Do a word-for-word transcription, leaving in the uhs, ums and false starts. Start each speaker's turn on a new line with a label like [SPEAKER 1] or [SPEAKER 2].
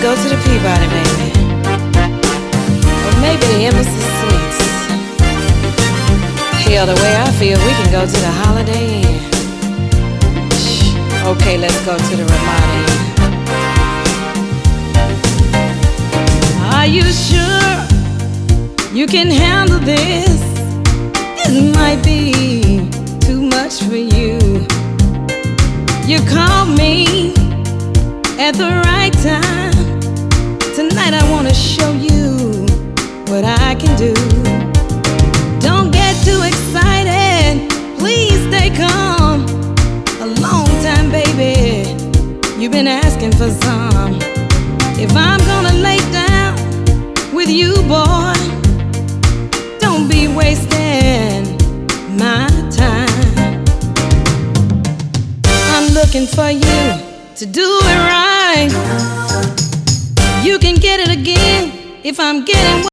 [SPEAKER 1] go to the Peabody, maybe. Or maybe the Embassy Suites. Hell, the way I feel, we can go to the Holiday Inn. Shh. Okay, let's go to the Ramada Inn. Are you sure you can handle this? It might be too much for you. You called me at the right time. Tonight I wanna show you what I can do. Don't get too excited, please stay calm. A long time, baby, you've been asking for some. If I'm gonna lay down with you, boy, don't be wasting my time. I'm looking for you to do it right. You can get it again if I'm getting